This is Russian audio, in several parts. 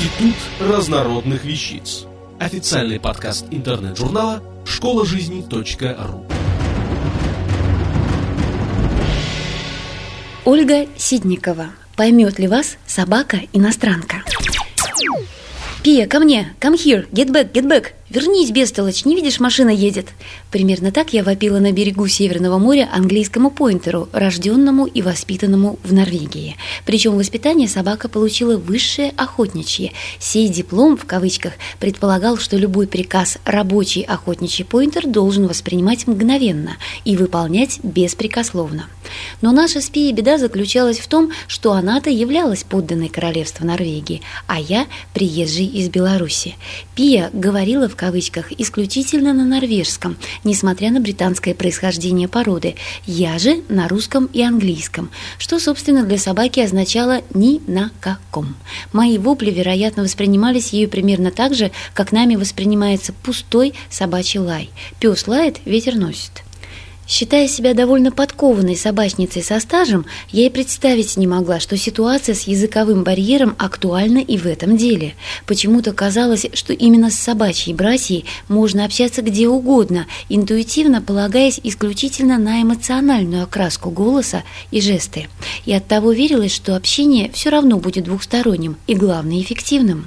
Институт разнородных вещиц. Официальный подкаст интернет-журнала школажизни.ру. Ольга Сидникова. Поймет ли вас собака-иностранка? Пия, ко мне! Come here! Get back, get back! Вернись, бестолочь, не видишь, машина едет. Примерно так я вопила на берегу Северного моря английскому пойнтеру, рожденному и воспитанному в Норвегии. Причем воспитание собака получила высшее охотничье. Сей диплом, в кавычках, предполагал, что любой приказ рабочий охотничий пойнтер должен воспринимать мгновенно и выполнять беспрекословно. Но наша с Пией беда заключалась в том, что она-то являлась подданной королевства Норвегии, а я приезжей из Беларуси. Пия говорила в кавычках исключительно на норвежском, несмотря на британское происхождение породы, я же на русском и английском, что, собственно, для собаки означало «ни на каком». Мои вопли, вероятно, воспринимались ею примерно так же, как нами воспринимается пустой собачий лай. Пес лает, ветер носит. Считая себя довольно подкованной собачницей со стажем, я и представить не могла, что ситуация с языковым барьером актуальна и в этом деле. Почему-то казалось, что именно с собачьей братьей можно общаться где угодно, интуитивно полагаясь исключительно на эмоциональную окраску голоса и жесты. И оттого верилось, что общение все равно будет двухсторонним и, главное, эффективным.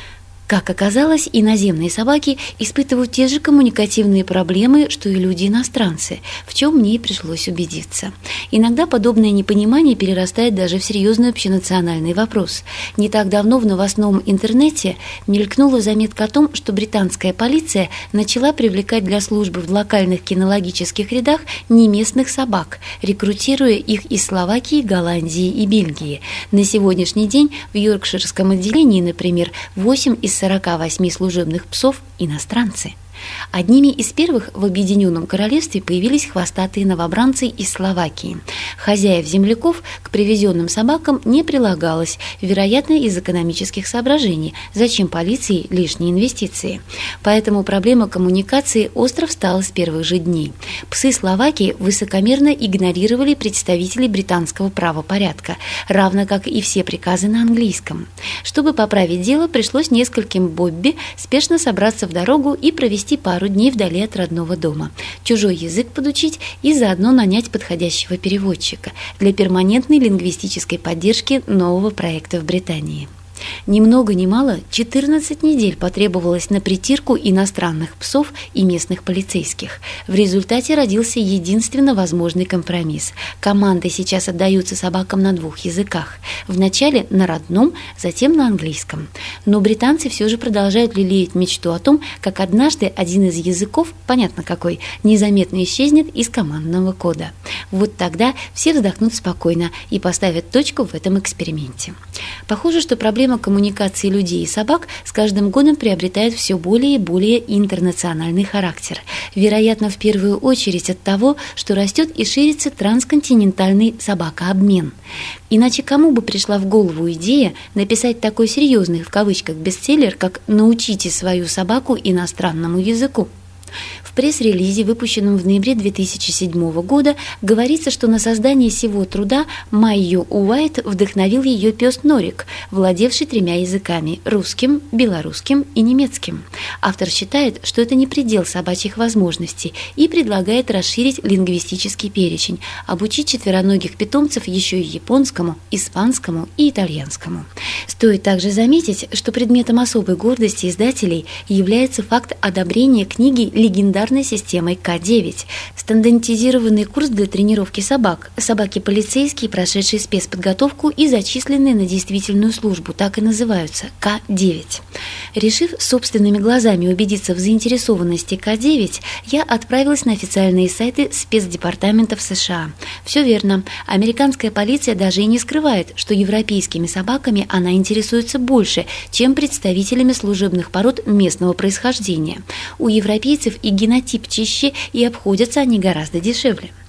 Как оказалось, иноземные собаки испытывают те же коммуникативные проблемы, что и люди-иностранцы, в чем мне и пришлось убедиться. Иногда подобное непонимание перерастает даже в серьезный общенациональный вопрос. Не так давно в новостном интернете мелькнула заметка о том, что британская полиция начала привлекать для службы в локальных кинологических рядах неместных собак, рекрутируя их из Словакии, Голландии и Бельгии. На сегодняшний день в Йоркширском отделении, например, 8 из 48 служебных псов – иностранцы. Одними из первых в Объединенном Королевстве появились хвостатые новобранцы из Словакии. Хозяев земляков к привезенным собакам не прилагалось, вероятно, из экономических соображений. Зачем полиции лишние инвестиции? Поэтому проблема коммуникации остро встала с первых же дней. Псы Словакии высокомерно игнорировали представителей британского правопорядка, равно как и все приказы на английском. Чтобы поправить дело, пришлось нескольким Бобби спешно собраться в дорогу и провести пару дней вдали от родного дома, чужой язык подучить и заодно нанять подходящего переводчика для перманентной лингвистической поддержки нового проекта в Британии. Ни много ни мало 14 недель потребовалось на притирку иностранных псов и местных полицейских. В результате родился единственно возможный компромисс. Команды сейчас отдаются собакам на 2 языках. Вначале на родном, затем на английском. Но британцы все же продолжают лелеять мечту о том, как однажды один из языков, понятно какой, незаметно исчезнет из командного кода. Вот тогда все вздохнут спокойно и поставят точку в этом эксперименте. Похоже, что проблема коммуникации людей и собак с каждым годом приобретает все более и более интернациональный характер. Вероятно, в первую очередь от того, что растет и ширится трансконтинентальный собакообмен. Иначе кому бы пришла в голову идея написать такой серьезный в кавычках бестселлер, как «Научите свою собаку иностранному языку»? В пресс-релизе, выпущенном в ноябре 2007 года, говорится, что на создание сего труда Майю Уайт вдохновил ее пес Норик, владевший 3 языками – русским, белорусским и немецким. Автор считает, что это не предел собачьих возможностей и предлагает расширить лингвистический перечень, обучить четвероногих питомцев еще и японскому, испанскому и итальянскому. Стоит также заметить, что предметом особой гордости издателей является факт одобрения книги легендарной системой К9. Стандартизированный курс для тренировки собак. Собаки-полицейские, прошедшие спецподготовку и зачисленные на действительную службу, так и называются К9. Решив собственными глазами убедиться в заинтересованности К9, я отправилась на официальные сайты спецдепартаментов США. Все верно. Американская полиция даже и не скрывает, что европейскими собаками она интересуется больше, чем представителями служебных пород местного происхождения. У европейцев и генотип чище, и обходятся они гораздо дешевле.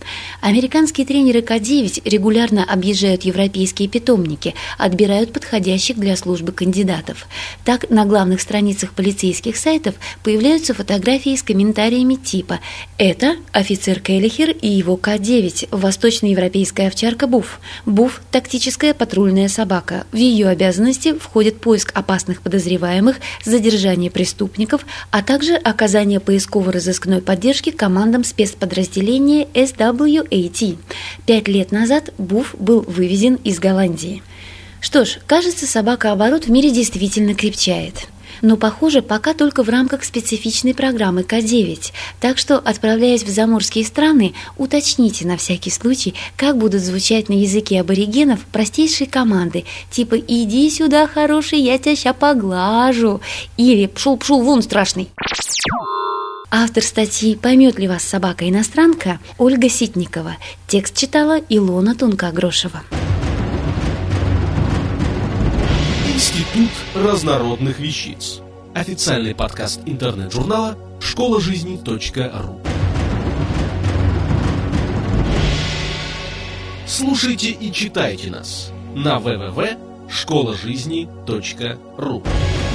Американские тренеры К9 регулярно объезжают европейские питомники, отбирают подходящих для службы кандидатов. Так, на главных страницах полицейских сайтов появляются фотографии с комментариями типа «Это офицер Келлихер и его К9, восточноевропейская овчарка Буф. Буф – тактическая патрульная собака. В ее обязанности входит поиск опасных подозреваемых, задержание преступников, а также оказание поисково-розыскной поддержки командам спецподразделения SWAT. 5 лет назад Буф был вывезен из Голландии». Что ж, кажется, собака-оборот в мире действительно крепчает. Но, похоже, пока только в рамках специфичной программы К9. Так что, отправляясь в заморские страны, уточните на всякий случай, как будут звучать на языке аборигенов простейшие команды, типа «иди сюда, хороший, я тебя ща поглажу» или «пшел-пшел вон, страшный». Автор статьи «Поймет ли вас собака-иностранка» Ольга Ситникова. Текст читала Илона Тонкогрошева. Институт разнородных вещиц. Официальный подкаст интернет-журнала школажизни.ру. Слушайте и читайте нас на www.школажизни.ру.